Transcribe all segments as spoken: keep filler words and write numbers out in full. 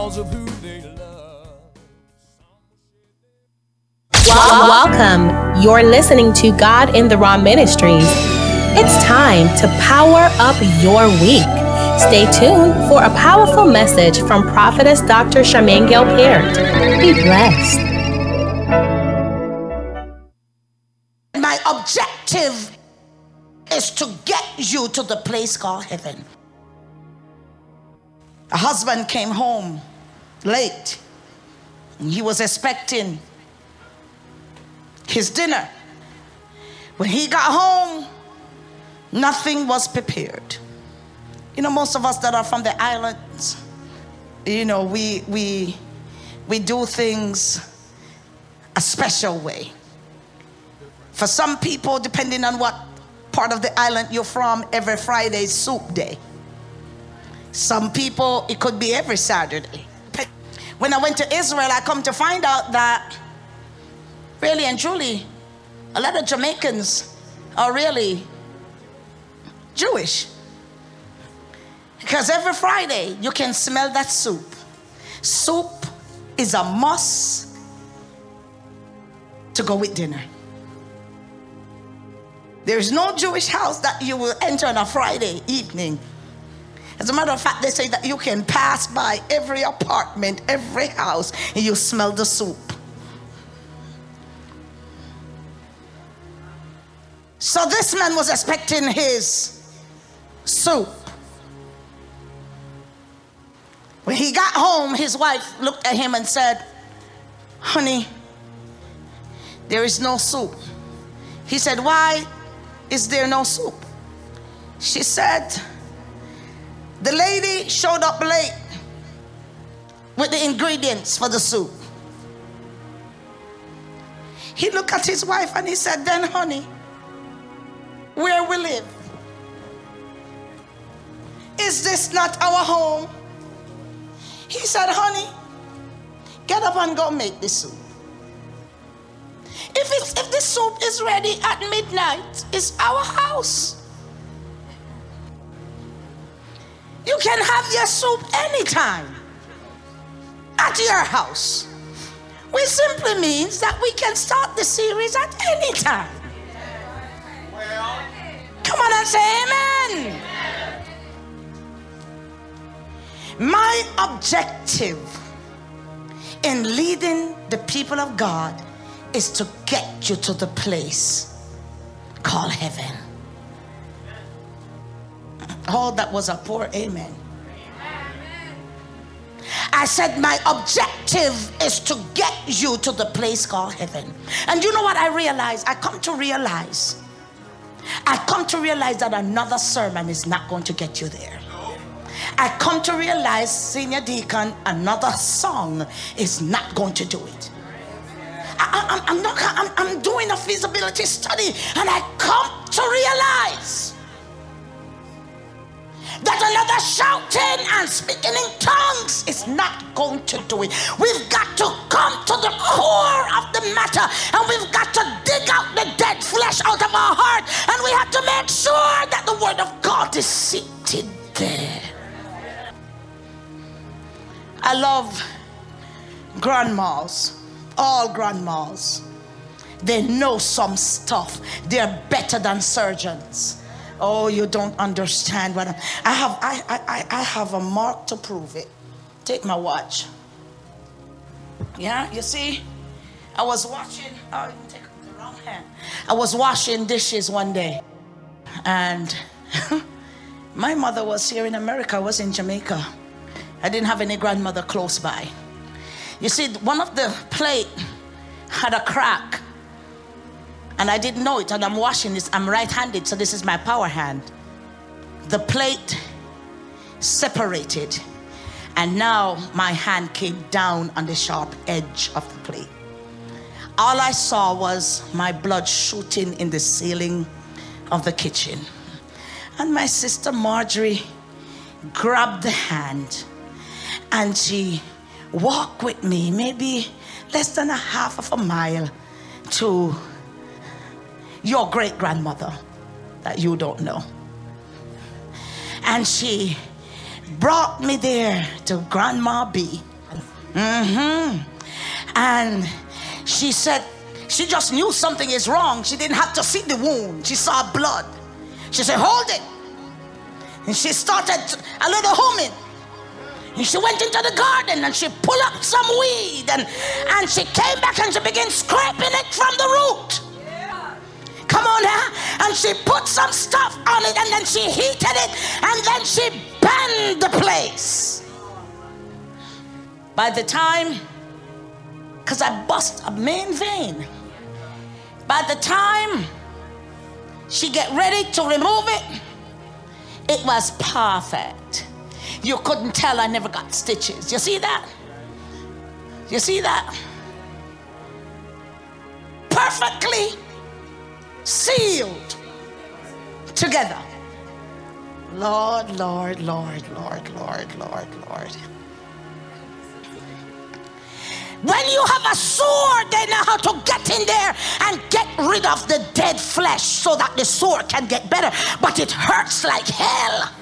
because of who they love. Welcome. You're listening to God in the Raw Ministries. It's time to power up your week. Stay tuned for a powerful message from Prophetess Doctor Charmaine Gail Parent. Be blessed. My objective is to get you to the place called heaven. A husband came home late. He was expecting his dinner. When he got home, nothing was prepared. You know, most of us that are from the islands, you know, we we we do things a special way. For some people, depending on what part of the island you're from, every Friday is soup day. Some people, it could be every Saturday. When I went to Israel, I come to find out that really and truly, a lot of Jamaicans are really Jewish. Because every Friday, you can smell that soup. Soup is a must to go with dinner. There is no Jewish house that you will enter on a Friday evening. As a matter of fact, they say that you can pass by every apartment, every house, and you smell the soup. So this man was expecting his soup. When he got home, his wife looked at him and said, "Honey, there is no soup." He said, "Why is there no soup?" She said, "The lady showed up late with the ingredients for the soup." He looked at his wife and he said, "Then, honey, where we live? Is this not our home?" He said, "Honey, get up and go make the soup. If it's if the soup is ready at midnight, it's our house. You can have your soup anytime at your house." Which simply means that we can start the series at any time. Come on and say amen. My objective in leading the people of God is to get you to the place called heaven. Oh, that was a poor amen. I said my objective is to get you to the place called heaven. And you know what I realize? I come to realize I come to realize that another sermon is not going to get you there. I come to realize, Senior Deacon, another song is not going to do it. I, I, I'm not. I'm, I'm doing a feasibility study, and I come to realize that another shouting and speaking in tongues is not going to do it. We've got to come to the core of the matter, and we've got to dig out the dead flesh out of our heart, and we have to make sure that the word of God is seated there. I love grandmas, all grandmas. They know some stuff. They're better than surgeons. Oh, you don't understand what I'm, I have. I, I I have a mark to prove it. Take my watch. Yeah, you see, I was washing. Oh, you take the wrong hand. I was washing dishes one day, and my mother was here in America. I was in Jamaica. I didn't have any grandmother close by. You see, one of the plate had a crack, and I didn't know it, and I'm washing this. I'm right-handed, so this is my power hand. The plate separated, and now my hand came down on the sharp edge of the plate. All I saw was my blood shooting in the ceiling of the kitchen. And my sister Marjorie grabbed the hand, and she walked with me maybe less than a half of a mile to your great-grandmother that you don't know. And she brought me there to Grandma B. Mm-hmm. And she said, she just knew something is wrong. She didn't have to see the wound. She saw blood. She said, hold it. And she started a little humming. And she went into the garden and she pulled up some weed. And, and she came back and she began scraping it from the root. Come on now. And she put some stuff on it and then she heated it. And then she burned the place. By the time, because I bust a main vein. By the time she get ready to remove it, it was perfect. You couldn't tell I never got stitches. You see that? You see that? Perfectly sealed together. Lord, Lord, Lord, Lord, Lord, Lord, Lord. When you have a sword, they know how to get in there and get rid of the dead flesh so that the sword can get better. But it hurts like hell.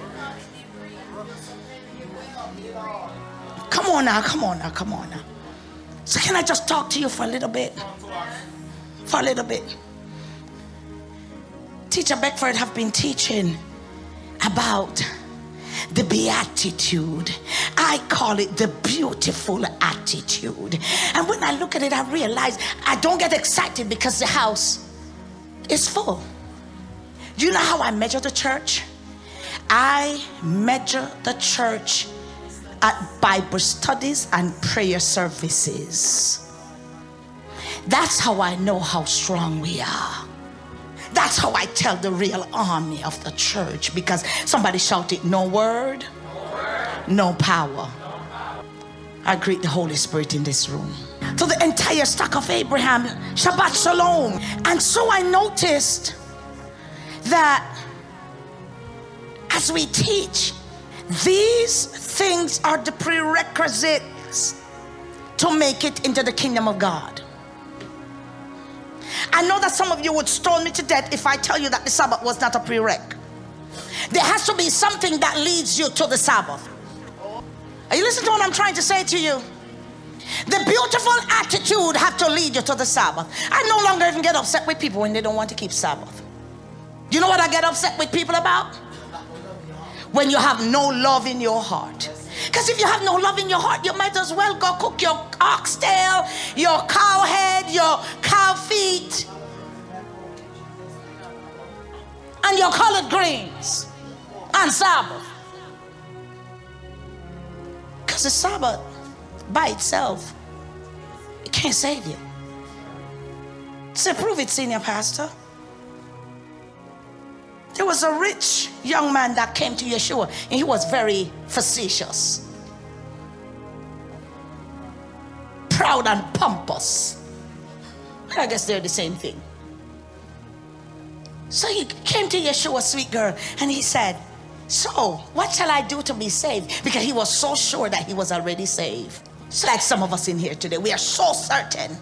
Come on now, come on now, come on now. So can I just talk to you for a little bit? For a little bit. Teacher Beckford have been teaching about the beatitude. I call it the beautiful attitude. And when I look at it, I realize I don't get excited because the house is full. Do you know how I measure the church? I measure the church at Bible studies and prayer services. That's how I know how strong we are. That's how I tell the real army of the church, because somebody shouted, no word, no, word. no power. I greet the Holy Spirit in this room. To the entire stock of Abraham, Shabbat Shalom. And so I noticed that as we teach, these things are the prerequisites to make it into the kingdom of God. I know that some of you would stone me to death if I tell you that the Sabbath was not a prereq. There has to be something that leads you to the Sabbath. Are you listening to what I'm trying to say to you? The beautiful attitude have to lead you to the Sabbath. I no longer even get upset with people when they don't want to keep Sabbath. You know what I get upset with people about? When you have no love in your heart. Because if you have no love in your heart, you might as well go cook your oxtail, your cow head, your cow feet, and your collard greens on Sabbath. Because the Sabbath by itself, it can't save you. So prove it, senior pastor. There was a rich young man that came to Yeshua, and he was very facetious, proud and pompous. I guess they're the same thing. So he came to Yeshua, sweet girl, and he said, so what shall I do to be saved? Because he was so sure that he was already saved. It's like some of us in here today. We are so certain.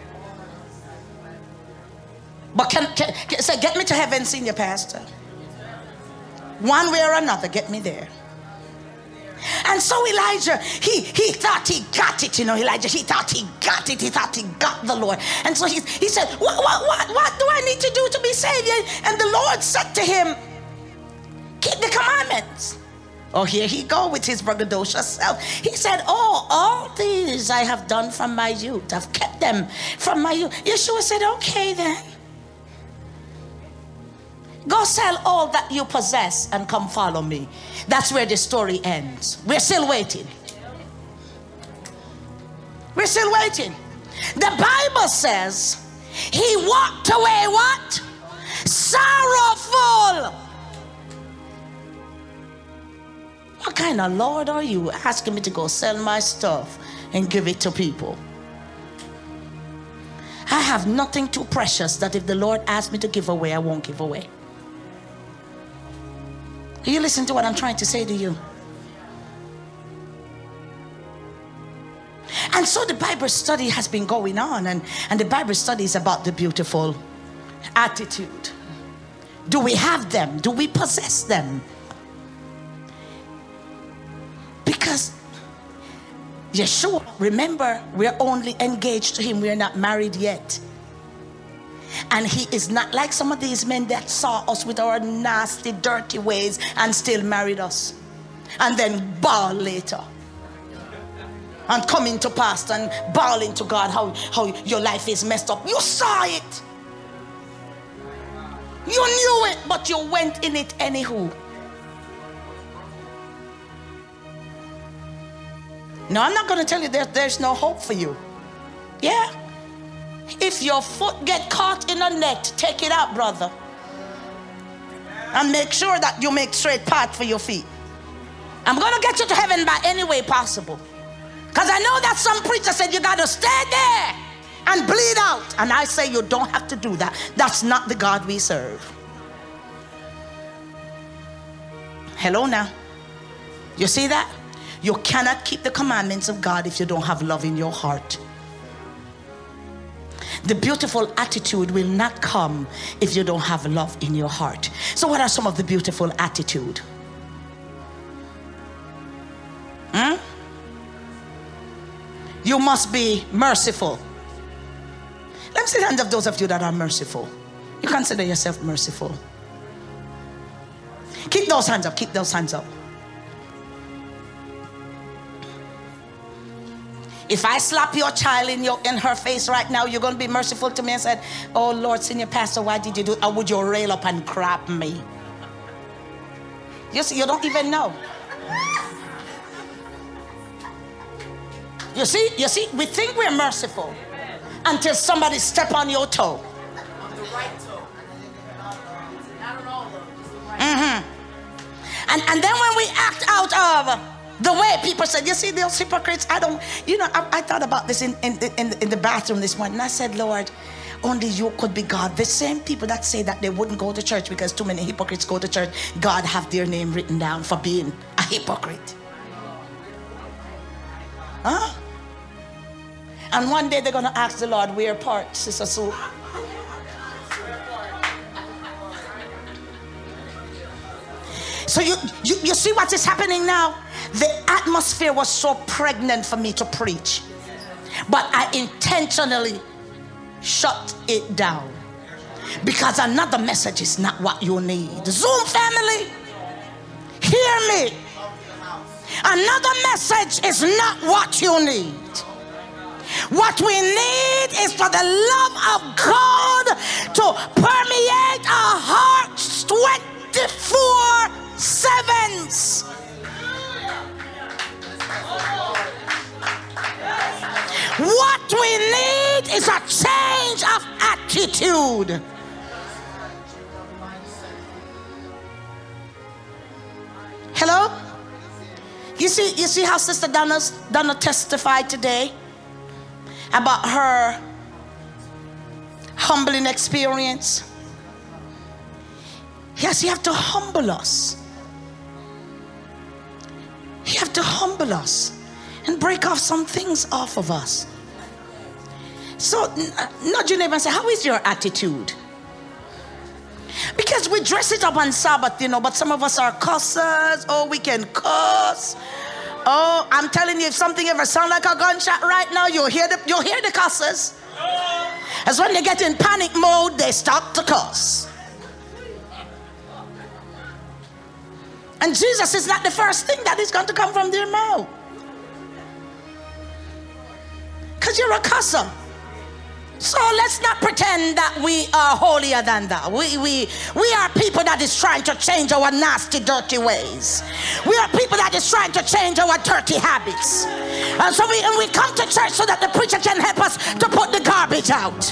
But can, can, can say, get me to heaven, senior pastor. One way or another, get me there. And so Elijah, he, he thought he got it, you know, Elijah, he thought he got it, he thought he got the Lord. And so he, he said, what, what, what, what do I need to do to be saved? And the Lord said to him, keep the commandments. Oh, here he go with his braggadocious self. He said, oh, all these I have done from my youth. I've kept them from my youth. Yeshua said, okay then. Go sell all that you possess and come follow me. That's where the story ends. We're still waiting. We're still waiting. The Bible says he walked away what? Sorrowful. What kind of Lord are you asking me to go sell my stuff and give it to people? I have nothing too precious that if the Lord asks me to give away, I won't give away. Do you listen to what I'm trying to say to you? And so the Bible study has been going on, and, and the Bible study is about the beautiful attitude. Do we have them? Do we possess them? Because Yeshua, remember, we're only engaged to him. We're not married yet. And he is not like some of these men that saw us with our nasty, dirty ways and still married us. And then bawl later. And come into pastor and bawl into God how, how your life is messed up. You saw it. You knew it, but you went in it anywho. No, I'm not going to tell you that there's no hope for you. Yeah. If your foot get caught in a net, take it out, brother. And make sure that you make straight path for your feet. I'm going to get you to heaven by any way possible. Because I know that some preacher said you got to stay there and bleed out. And I say you don't have to do that. That's not the God we serve. Hello now. You see that? You cannot keep the commandments of God if you don't have love in your heart. The beautiful attitude will not come if you don't have love in your heart. So what are some of the beautiful attitude? Hmm? You must be merciful. Let me see the hands of those of you that are merciful. You consider yourself merciful. Keep those hands up. Keep those hands up. If I slap your child in your in her face right now, you're going to be merciful to me and said, oh Lord, senior pastor, why did you do it? Or would you rail up and crap me? You see, you don't even know. You see, you see, we think we're merciful until somebody step on your toe. On the right toe. Not on all of them, just the right. Mm-hmm. And, and then when we act out of the way people said, you see those hypocrites, I don't, you know, I, I thought about this in, in, in, in the bathroom this morning. And I said, Lord, only you could be God. The same people that say that they wouldn't go to church because too many hypocrites go to church, God have their name written down for being a hypocrite. Huh? And one day they're going to ask the Lord, where part, Sister Sue? So you, you, you see what is happening now? The atmosphere was so pregnant for me to preach. But I intentionally shut it down. Because another message is not what you need. Zoom family, hear me. Another message is not what you need. What we need is for the love of God to permeate our hearts twenty-four sevens. What we need is a change of attitude. Hello? You see, you see how Sister Donna's, Donna testified today about her humbling experience. Yes, you have to humble us. You have to humble us and break off some things off of us. So, nudge your neighbor and say, how is your attitude? Because we dress it up on Sabbath, you know, but some of us are cussers. Oh, we can cuss. Oh, I'm telling you, if something ever sounds like a gunshot right now, you'll hear the, you'll hear the cussers. As when they get in panic mode, they start to cuss. And Jesus is not the first thing that is going to come from their mouth. Because you're a cusser. So let's not pretend that we are holier than thou. We, we, we are people that is trying to change our nasty, dirty ways. We are people that is trying to change our dirty habits. And so we, and we come to church so that the preacher can help us to put the garbage out.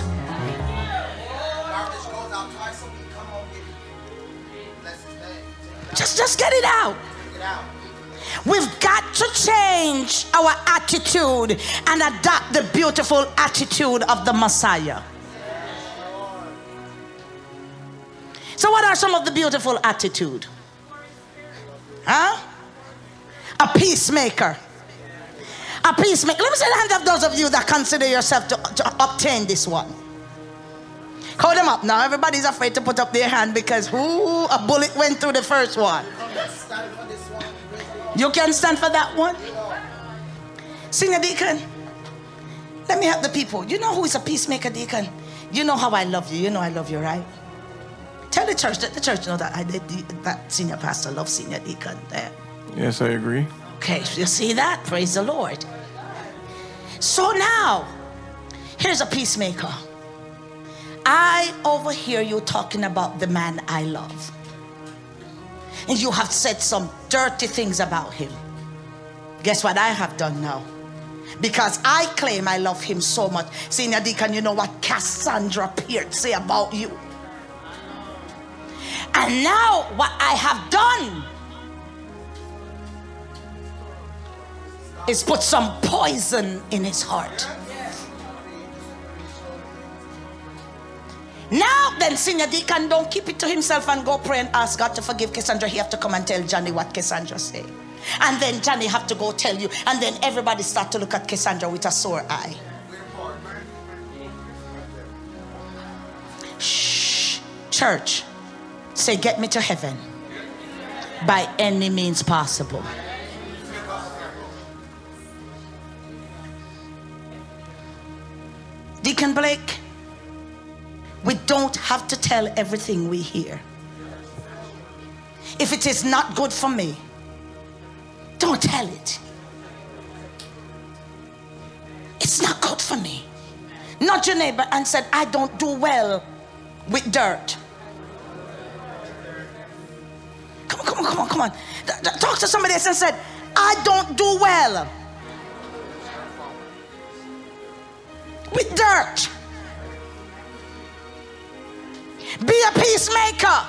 Just, just get it out. We've got to change our attitude and adopt the beautiful attitude of the Messiah. So what are some of the beautiful attitude? Huh? A peacemaker. A peacemaker. Let me see the hand of those of you that consider yourself to, to obtain this one. Hold them up now. Everybody's afraid to put up their hand because whoo, a bullet went through the first one. You can stand for that one. Senior deacon, let me help the people. You know who is a peacemaker, deacon? You know how I love you. You know I love you, right? Tell the church, let the church know that I did, that senior pastor loves senior deacon there. Yes, I agree. Okay, you see that? Praise the Lord. So now, here's a peacemaker. I overhear you talking about the man I love. And you have said some dirty things about him. Guess what I have done now? Because I claim I love him so much. Senior deacon, you know what Cassandra Pearce say about you? And now what I have done is put some poison in his heart. Now then, senior deacon, don't keep it to himself and go pray and ask God to forgive Cassandra. He have to come and tell Johnny what Cassandra say. And then Johnny have to go tell you. And then everybody start to look at Cassandra with a sore eye. Shh. Church, say, get me to heaven by any means possible. Deacon Blake, we don't have to tell everything we hear. If it is not good for me, don't tell it. It's not good for me. Nudge your neighbor and said, I don't do well with dirt. Come on, come on, come on, come on. Talk to somebody else and said, I don't do well with dirt. Be a peacemaker.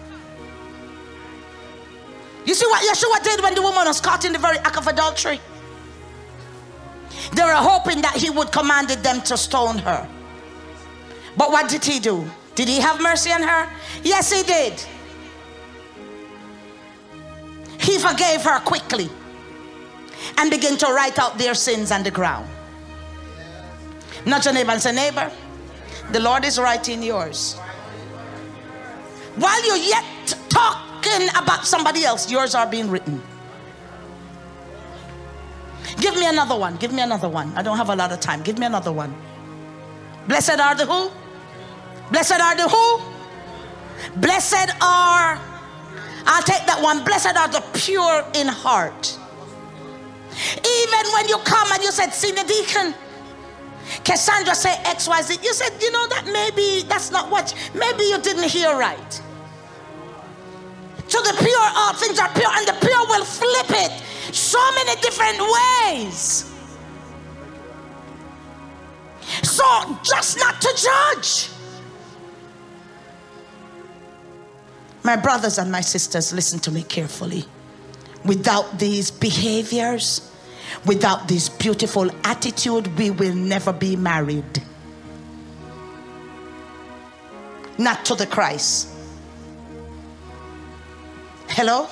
You see what Yeshua did when the woman was caught in the very act of adultery? They were hoping that he would commanded them to stone her. But what did he do? Did he have mercy on her? Yes, he did. He forgave her quickly and began to write out their sins on the ground. Not your neighbor and say, neighbor, the Lord is writing yours. While you're yet talking about somebody else, yours are being written. Give me another one. Give me another one. I don't have a lot of time. Give me another one. Blessed are the who? Blessed are the who? Blessed are, I'll take that one. Blessed are the pure in heart. Even when you come and you said, senior deacon, Cassandra say X, Y, Z. You said, you know, that maybe that's not what, maybe you didn't hear right. To the pure, all things are pure, and the pure will flip it so many different ways. So just not to judge. My brothers and my sisters, listen to me carefully. Without these behaviors, without this beautiful attitude, we will never be married. Not to the Christ. Hello?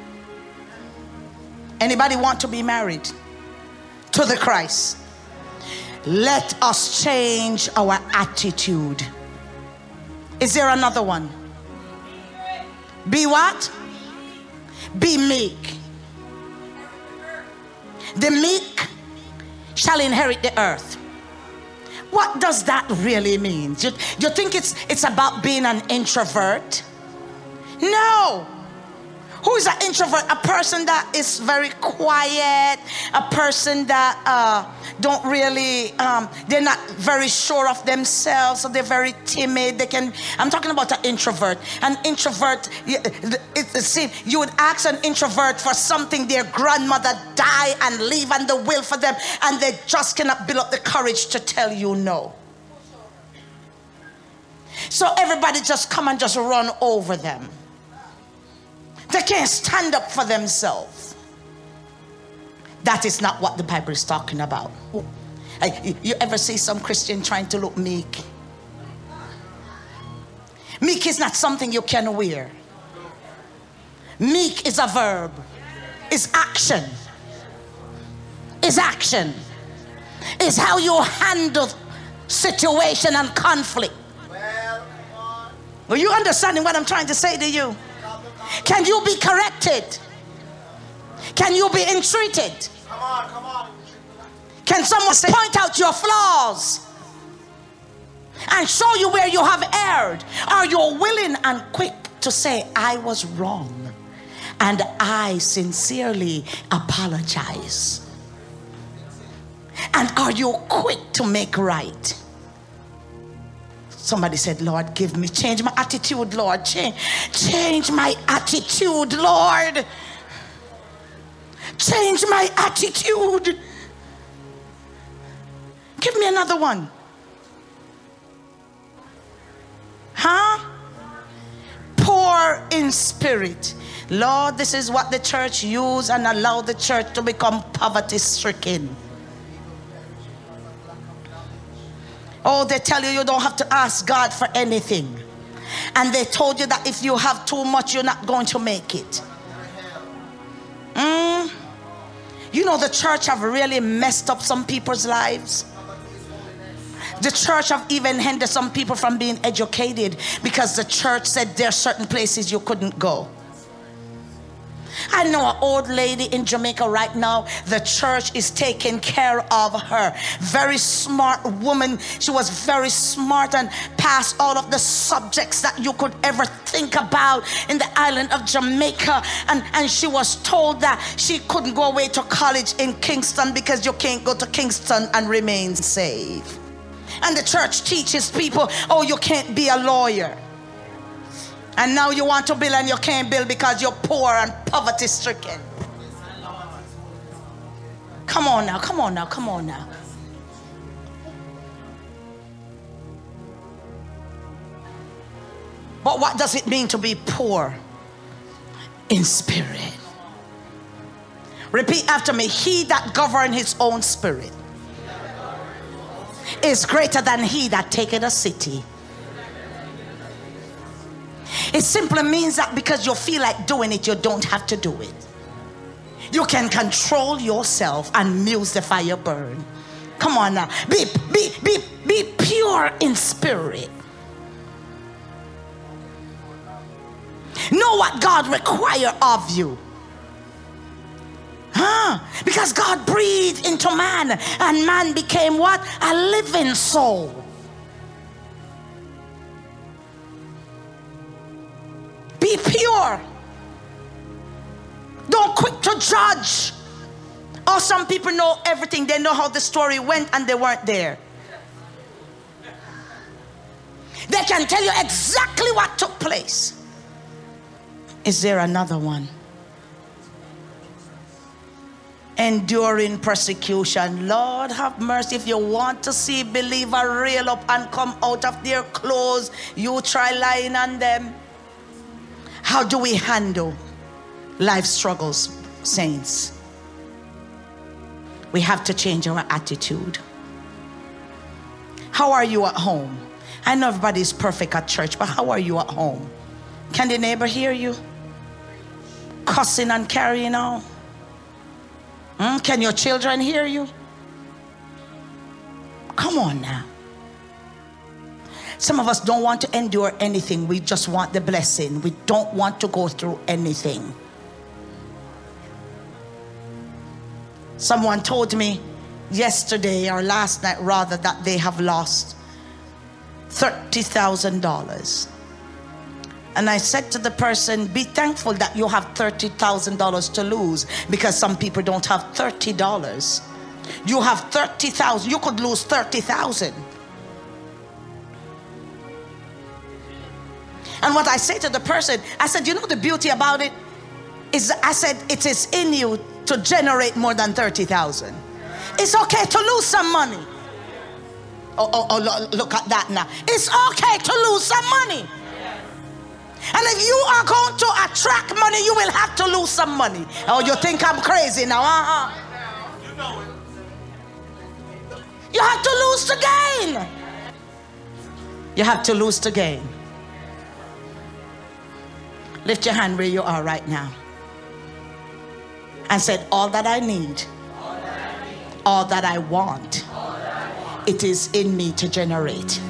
Anybody want to be married? To the Christ. Let us change our attitude. Is there another one? Be what? Be meek. The meek shall inherit the earth. What does that really mean? Do you, do you think it's it's about being an introvert? No. Who is an introvert? A person that is very quiet, a person that uh, don't really, um, they're not very sure of themselves, so they're very timid. They can. I'm talking about an introvert. An introvert, it's see, you would ask an introvert for something their grandmother died and leave on the will for them, and they just cannot build up the courage to tell you no. So everybody just come and just run over them. They can't stand up for themselves. That is not what the Bible is talking about. You ever see some Christian trying to look meek? Meek is not something you can wear. Meek is a verb. It's action. It's action. It's how you handle situation and conflict. Are you understanding what I'm trying to say to you? Can you be corrected? Can you be entreated? Come on, come on. Can someone say, point out your flaws and show you where you have erred? Are you willing and quick to say, I was wrong and I sincerely apologize? And are you quick to make right? Somebody said, Lord, give me, change my attitude, Lord. Change, change my attitude, Lord. Change my attitude. Give me another one. Huh? Poor in spirit. Lord, this is what the church used and allowed the church to become poverty stricken. Oh, they tell you you don't have to ask God for anything. And they told you that if you have too much, you're not going to make it. Mm. You know, the church have really messed up some people's lives. The church have even hindered some people from being educated because the church said there are certain places you couldn't go. I know an old lady in Jamaica right now. The church is taking care of her. Very smart woman. She was very smart and passed all of the subjects that you could ever think about in the island of Jamaica. And, and she was told that she couldn't go away to college in Kingston because you can't go to Kingston and remain safe. And the church teaches people, oh, you can't be a lawyer. And now you want to build and you can't build because you're poor and poverty stricken. Come on now, come on now, come on now. But what does it mean to be poor in spirit? Repeat after me. He that govern his own spirit is greater than he that taketh a city. It simply means that because you feel like doing it, you don't have to do it. You can control yourself and muse the fire burn. Come on now. Be, be, be, be pure in spirit. Know what God requires of you. Huh? Because God breathed into man and man became what? A living soul. Be pure. Don't quit to judge. Or some people know everything. They know how the story went and they weren't there. They can tell you exactly what took place. Is there another one? Enduring persecution. Lord have mercy. If you want to see believer rail up and come out of their clothes, you try lying on them. How do we handle life struggles, saints? We have to change our attitude. How are you at home? I know everybody's perfect at church, but how are you at home? Can the neighbor hear you? Cussing and carrying on? Hmm? Can your children hear you? Come on now. Some of us don't want to endure anything. We just want the blessing. We don't want to go through anything. Someone told me yesterday or last night rather that they have lost thirty thousand dollars. And I said to the person, be thankful that you have thirty thousand dollars to lose, because some people don't have thirty dollars. You have thirty thousand dollars. You could lose thirty thousand dollars. And what I say to the person, I said, you know the beauty about it is, I said, it is in you to generate more than thirty thousand. It's okay to lose some money. Oh, oh, oh, look at that now. It's okay to lose some money. And if you are going to attract money, you will have to lose some money. Oh, you think I'm crazy now? Uh-huh. You have to lose to gain. You have to lose to gain. Lift your hand where you are right now and said, all that I need, all that I, need, all that I, want, all that I want, it is in me to generate.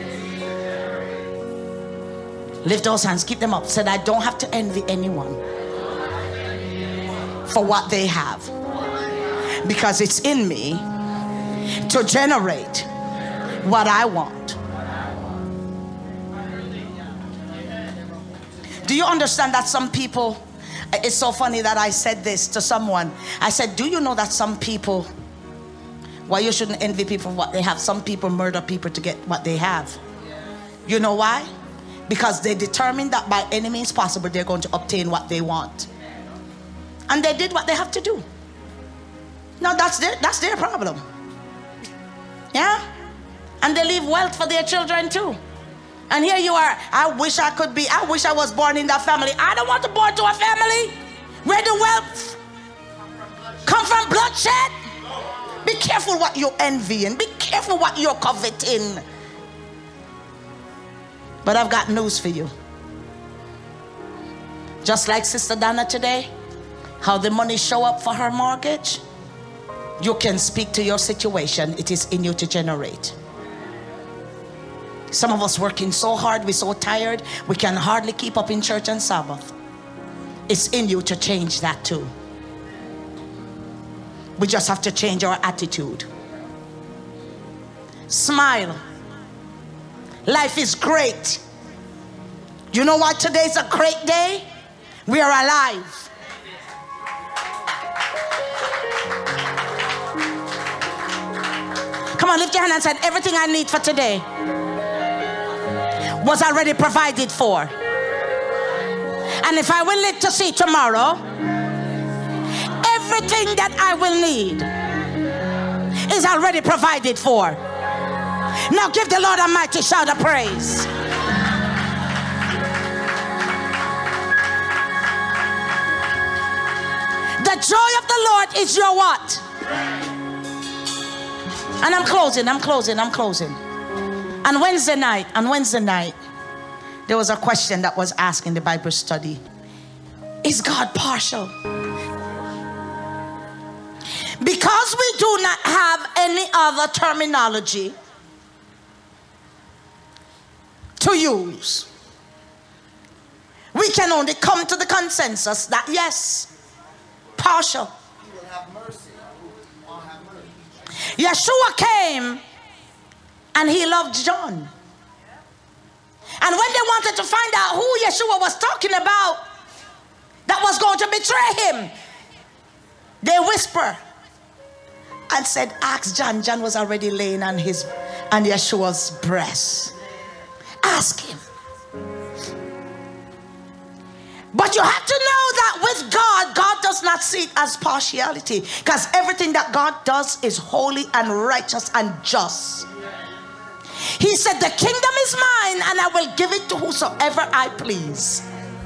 Lift those hands, keep them up. Said, I don't have to envy anyone for what they have, because it's in me to generate what I want. Do you understand that some people, it's so funny that I said this to someone. I said, do you know that some people, why you shouldn't envy people for what they have? Some people murder people to get what they have. You know why? Because they determined that by any means possible they're going to obtain what they want. And they did what they have to do. Now that's their, that's their problem. Yeah? And they leave wealth for their children too. And here you are, I wish I could be, I wish I was born in that family. I don't want to born to a family where the wealth come from bloodshed. Be careful what you're envying. Be careful what you're coveting. But I've got news for you. Just like Sister Donna today, how the money show up for her mortgage, you can speak to your situation. It is in you to generate. Some of us working so hard, we're so tired, we can hardly keep up in church and Sabbath. It's in you to change that too. We just have to change our attitude. Smile. Life is great. You know what? Today's a great day. We are alive. Come on, lift your hand and say, everything I need for today was already provided for. And if I will live to see tomorrow, everything that I will need is already provided for. Now give the Lord a mighty shout of praise. The joy of the Lord is your what? And I'm closing, I'm closing, I'm closing. On Wednesday night, on Wednesday night, there was a question that was asked in the Bible study. Is God partial? Because we do not have any other terminology to use, we can only come to the consensus that yes, partial. He will have mercy. I'll have mercy. Yeshua came and he loved John. And when they wanted to find out who Yeshua was talking about that was going to betray him, they whisper and said, ask John. John was already laying on his on Yeshua's breast. Ask him. But you have to know that with God, God does not see it as partiality, because everything that God does is holy and righteous and just. He said, the kingdom is mine and I will give it to whosoever I please.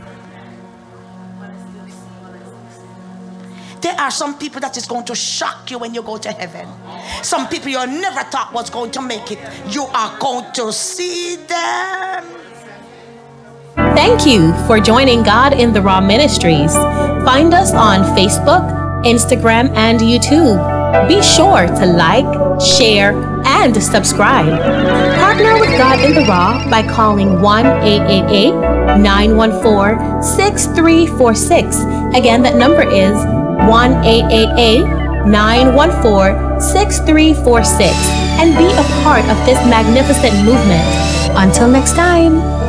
There are some people that is going to shock you when you go to heaven. Some people you never thought was going to make it. You are going to see them. Thank you for joining God in the Raw Ministries. Find us on Facebook, Instagram, and YouTube. Be sure to like, share, and subscribe. Partner with God in the Raw by calling one eight eight eight, nine one four, six three four six. Again, that number is one eight eight eight, nine one four, six three four six, and be a part of this magnificent movement. Until next time.